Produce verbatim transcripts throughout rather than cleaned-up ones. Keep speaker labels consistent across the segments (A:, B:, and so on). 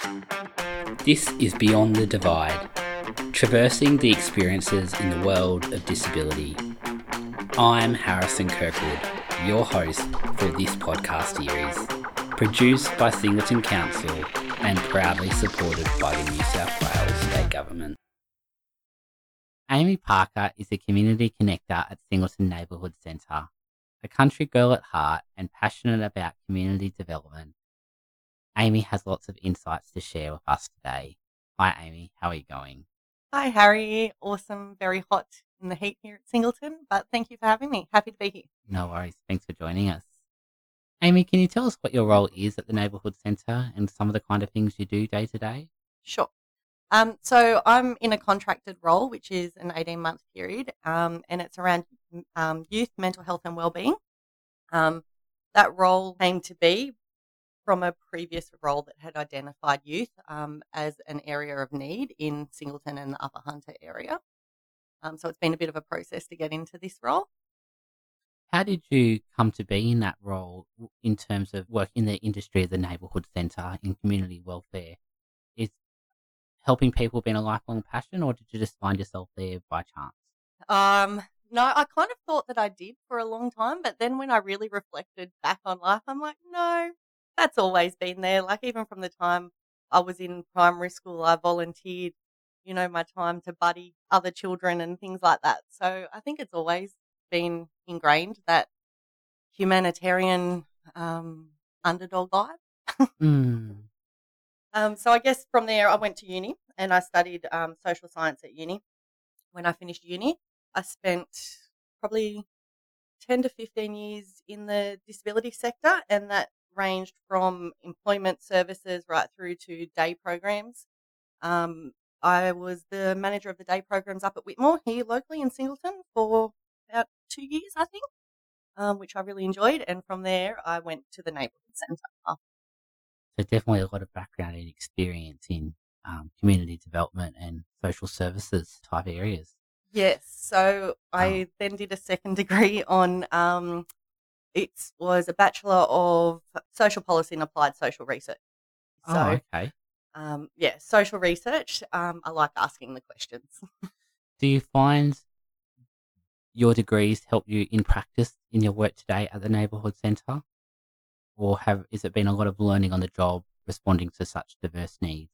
A: This is Beyond the Divide, traversing the experiences in the world of disability. I'm Harrison Kirkwood, your host for this podcast series, produced by Singleton Council and proudly supported by the New South Wales State Government. Amy Parker is a community connector at Singleton Neighbourhood Centre, a country girl at heart and passionate about community development. Amy has lots of insights to share with us today. Hi Amy, how are you going?
B: Hi Harry, awesome, very hot in the heat here at Singleton, but thank you for having me. Happy to be here.
A: No worries, thanks for joining us. Amy, can you tell us what your role is at the Neighbourhood Centre and some of the kind of things you do day to day?
B: Sure. Um, so I'm in a contracted role, which is an eighteen-month period, um, and it's around um, youth, mental health and wellbeing. Um, that role came to be from a previous role that had identified youth um, as an area of need in Singleton and the Upper Hunter area. Um, so it's been a bit of a process to get into this role.
A: How did you come to be in that role in terms of working in the industry of the Neighbourhood Centre in community welfare? Is helping people been a lifelong passion, or did you just find yourself there by chance?
B: Um, no, I kind of thought that I did for a long time, but then when I really reflected back on life, I'm like, no, that's always been there. Like even from the time I was in primary school, I volunteered, you know, my time to buddy other children and things like that. So I think it's always been ingrained, that humanitarian um, underdog vibe.
A: mm.
B: um, so I guess from there I went to uni and I studied um, social science at uni. When I finished uni, I spent probably ten to fifteen years in the disability sector, and that ranged from employment services right through to day programs. Um, I was the manager of the day programs up at Whitmore here locally in Singleton for about two years, I think, um, which I really enjoyed. And from there, I went to the neighbourhood centre.
A: So definitely a lot of background and experience in um, community development and social services type areas.
B: Yes. So I
A: Oh.
B: then did a second degree on um, it was a Bachelor of Social Policy and Applied Social Research. So,
A: Oh, okay.
B: um, yeah, social research. Um, I like asking the questions.
A: Do you find your degrees help you in practice in your work today at the Neighbourhood Centre? Or have is it been a lot of learning on the job responding to such diverse needs?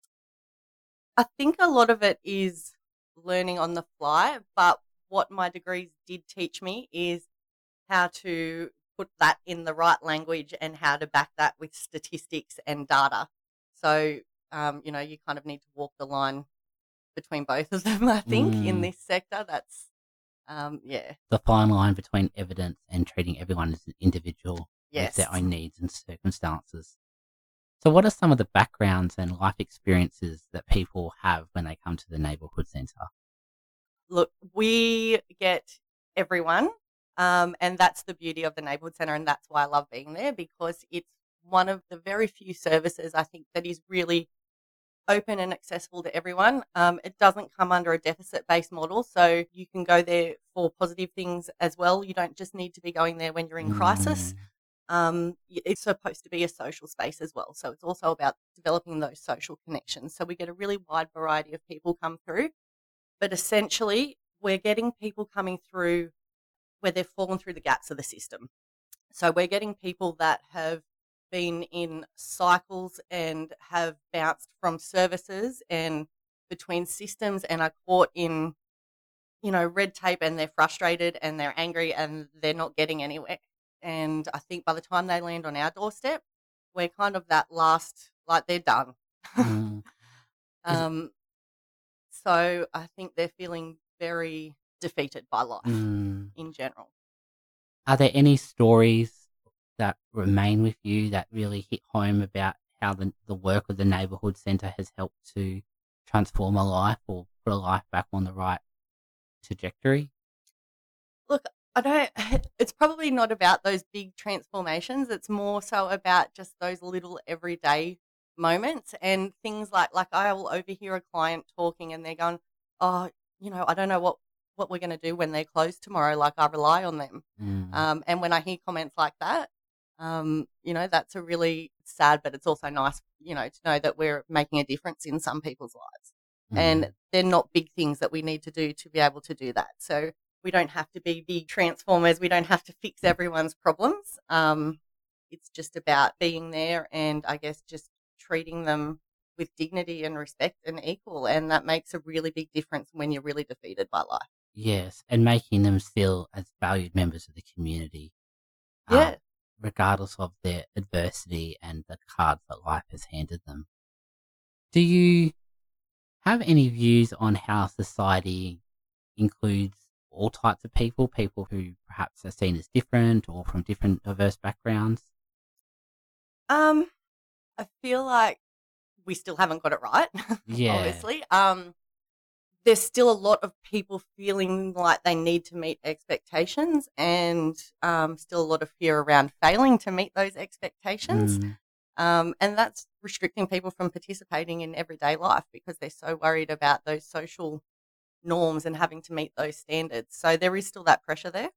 B: I think a lot of it is learning on the fly, but what my degrees did teach me is how to put that in the right language and how to back that with statistics and data. So, um, you know, you kind of need to walk the line between both of them, I think, in
A: Mm,
B: this sector. That's, um, yeah,
A: the fine line between evidence and treating everyone as an individual with their
B: yes.
A: own needs and circumstances. So what are some of the backgrounds and life experiences that people have when they come to the Neighbourhood Centre?
B: Look, we get everyone, um, and that's the beauty of the neighbourhood centre, and that's why I love being there, because it's one of the very few services I think that is really open and accessible to everyone. Um, it doesn't come under a deficit-based model, so you can go there for positive things as well. You don't just need to be going there when you're in crisis.
A: Mm,
B: Um, y- it's supposed to be a social space as well, so it's also about developing those social connections. So we get a really wide variety of people come through. But essentially, we're getting people coming through where they've fallen through the gaps of the system. So we're getting people that have been in cycles and have bounced from services and between systems and are caught in, you know, red tape, and they're frustrated and they're angry and they're not getting anywhere. And I think by the time they land on our doorstep, we're kind of that last, like they're done.
A: mm. Is it,
B: um, So I think they're feeling very defeated by life
A: mm,
B: in general.
A: are there any stories that remain with you that really hit home about how the, the work of the Neighbourhood Centre has helped to transform a life or put a life back on the right trajectory?
B: Look, I don't, it's probably not about those big transformations. It's more so about just those little everyday moments and things like, like I will overhear a client talking and they're going, oh, you know, I don't know what, what we're going to do when they're closed tomorrow. Like I rely on them.
A: Mm,
B: Um, and when I hear comments like that, Um, you know, that's a really sad, but it's also nice, you know, to know that we're making a difference in some people's lives.
A: Mm.
B: And they're not big things that we need to do to be able to do that. So we don't have to be big transformers. We don't have to fix everyone's problems. Um, it's just about being there and I guess just treating them with dignity and respect and equal. And that makes a really big difference when you're really defeated by life.
A: Yes, and making them feel as valued members of the community, uh,
B: Yeah.
A: regardless of their adversity and the cards that life has handed them. Do you have any views on how society includes all types of people, people who perhaps are seen as different or from different diverse backgrounds?
B: Um, I feel like we still haven't got it right,
A: Yeah.
B: obviously. Um, there's still a lot of people feeling like they need to meet expectations and um, still a lot of fear around failing to meet those expectations.
A: Mm,
B: Um, and that's restricting people from participating in everyday life because they're so worried about those social norms and having to meet those standards. So there is still that pressure there,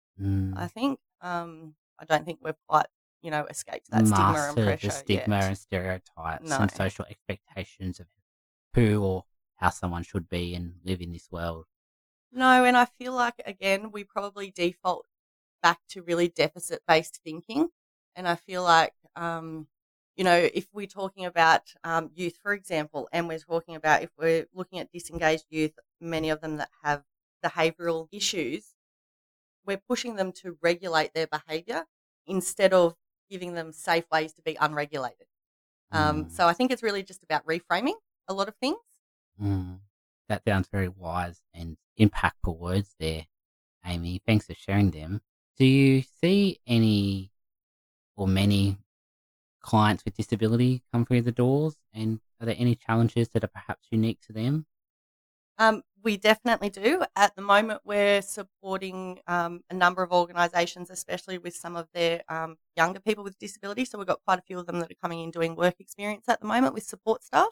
B: I
A: mm.
B: think. Um, I don't think we've quite, you know, escaped that stigma and
A: Master the
B: pressure
A: stigma
B: yet.
A: and stereotypes
B: No.
A: and social expectations of who or how someone should be and live in this world.
B: No, and I feel like, again, we probably default back to really deficit based thinking. And I feel like, um, you know, if we're talking about um, youth, for example, and we're talking about if we're looking at disengaged youth, many of them that have behavioural issues, we're pushing them to regulate their behaviour instead of giving them safe ways to be unregulated. Um,
A: Mm,
B: so I think it's really just about reframing a lot of things.
A: mm. That sounds very wise and impactful words there, Amy. Thanks for sharing them. Do you see any or many clients with disability come through the doors? And are there any challenges that are perhaps unique to them?
B: Um, we definitely do. At the moment, we're supporting um, a number of organisations, especially with some of their um, younger people with disability. So we've got quite a few of them that are coming in doing work experience at the moment with support staff.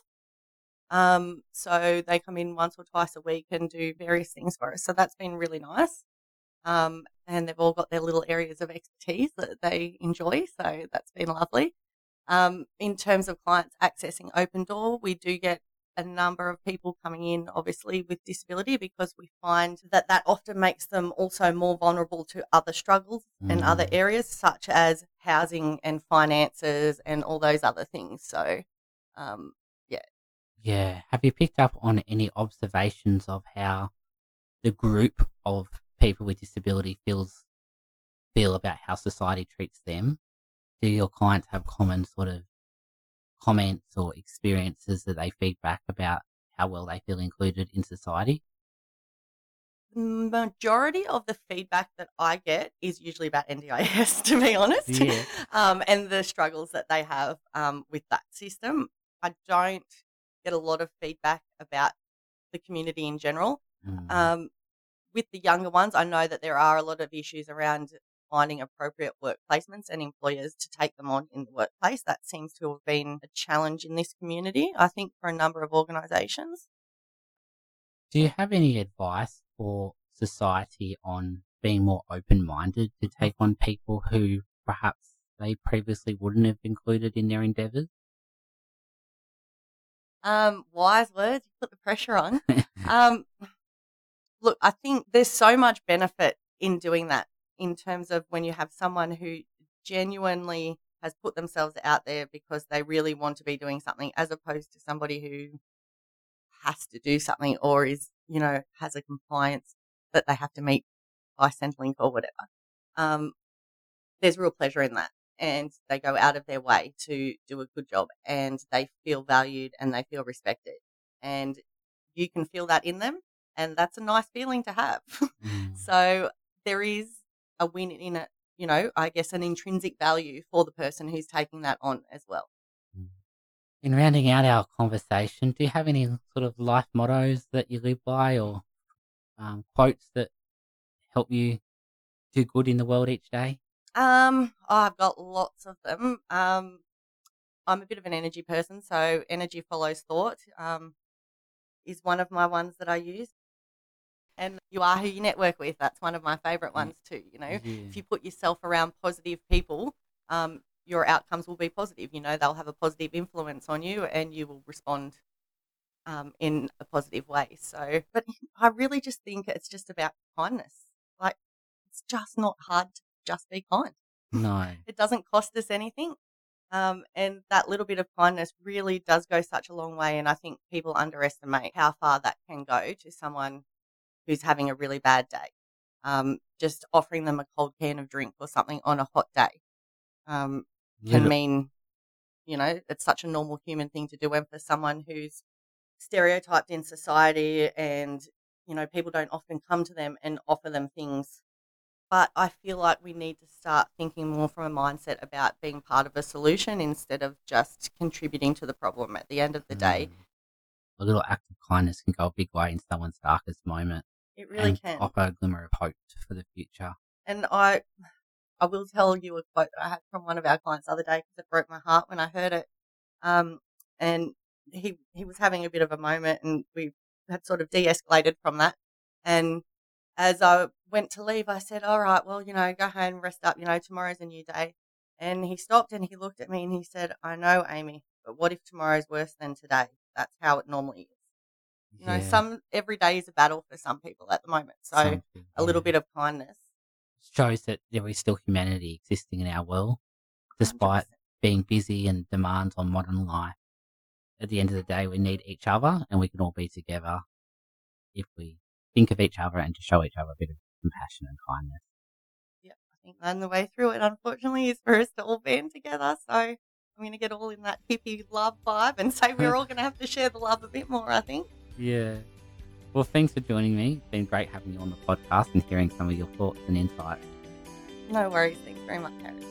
B: Um, so they come in once or twice a week and do various things for us. So that's been really nice. Um, and they've all got their little areas of expertise that they enjoy. So that's been lovely. Um, in terms of clients accessing Open Door, we do get a number of people coming in, obviously, with disability because we find that that often makes them also more vulnerable to other struggles and other
A: Mm,
B: areas such as housing and finances and all those other things. So, um, yeah.
A: yeah. Have you picked up on any observations of how the group of people with disability feels feel about how society treats them? Do your clients have common sort of comments or experiences that they feed back about how well they feel included in society?
B: Majority of the feedback that I get is usually about N D I S, to be honest,
A: Yeah.
B: um, and the struggles that they have um, with that system. I don't get a lot of feedback about the community in general.
A: Mm,
B: Um, with the younger ones, I know that there are a lot of issues around finding appropriate work placements and employers to take them on in the workplace. That seems to have been a challenge in this community, I think, for a number of organisations.
A: Do you have any advice for society on being more open minded to take on people who perhaps they previously wouldn't have included in their endeavours?
B: Um, wise words, you put the pressure on. Um, look, I think there's so much benefit in doing that in terms of when you have someone who genuinely has put themselves out there because they really want to be doing something as opposed to somebody who has to do something or is, you know, has a compliance that they have to meet by Centrelink or whatever. Um, there's real pleasure in that. And they go out of their way to do a good job and they feel valued and they feel respected. And you can feel that in them. And that's a nice feeling to have.
A: Mm,
B: So there is a win in it, you know, I guess an intrinsic value for the person who's taking that on as well.
A: mm. In rounding out our conversation, do you have any sort of life mottos that you live by or um, quotes that help you do good in the world each day?
B: Um, oh, I've got lots of them. Um, I'm a bit of an energy person, so energy follows thought. Um, is one of my ones that I use. And you are who you network with. That's one of my favourite
A: Y-
B: ones too. You know,
A: Yeah.
B: if you put yourself around positive people, um, your outcomes will be positive. You know, they'll have a positive influence on you and you will respond um, in a positive way. So, but I really just think it's just about kindness. Like, it's just not hard to just be kind.
A: No.
B: It doesn't cost us anything. Um, and that little bit of kindness really does go such a long way. And I think people underestimate how far that can go to someone who's having a really bad day. Um, just offering them a cold can of drink or something on a hot day um, can
A: Little-
B: mean, you know, it's such a normal human thing to do. And for someone who's stereotyped in society and, you know, people don't often come to them and offer them things. But I feel like we need to start thinking more from a mindset about being part of a solution instead of just contributing to the problem at the end of the day.
A: Mm. A little act of kindness can go a big way in someone's darkest moment.
B: It really
A: and
B: can.
A: offer a glimmer of hope for the future.
B: And I I will tell you a quote that I had from one of our clients the other day because it broke my heart when I heard it. Um, and he, he was having a bit of a moment and we had sort of de-escalated from that. And as I went to leave, I said, all right, well, you know, go home, rest up, you know, tomorrow's a new day. And he stopped and he looked at me and he said, I know, Amy, but what if tomorrow's worse than today? That's how it normally is. You know,
A: Yeah,
B: some every day is a battle for some people at the moment. So
A: something,
B: a little
A: yeah.
B: bit of kindness.
A: shows that there is still humanity existing in our world, despite
B: one hundred percent.
A: being busy and demands on modern life. At the end of the day, we need each other, and we can all be together if we think of each other and to show each other a bit of compassion and kindness.
B: Yeah, I think then the way through it, unfortunately, is for us to all band together. So I'm going to get all in that hippie love vibe and say we're all going to have to share the love a bit more, I think.
A: Yeah. Well, thanks for joining me. It's been great having you on the podcast and hearing some of your thoughts and insights.
B: No worries. Thanks very much, Harry.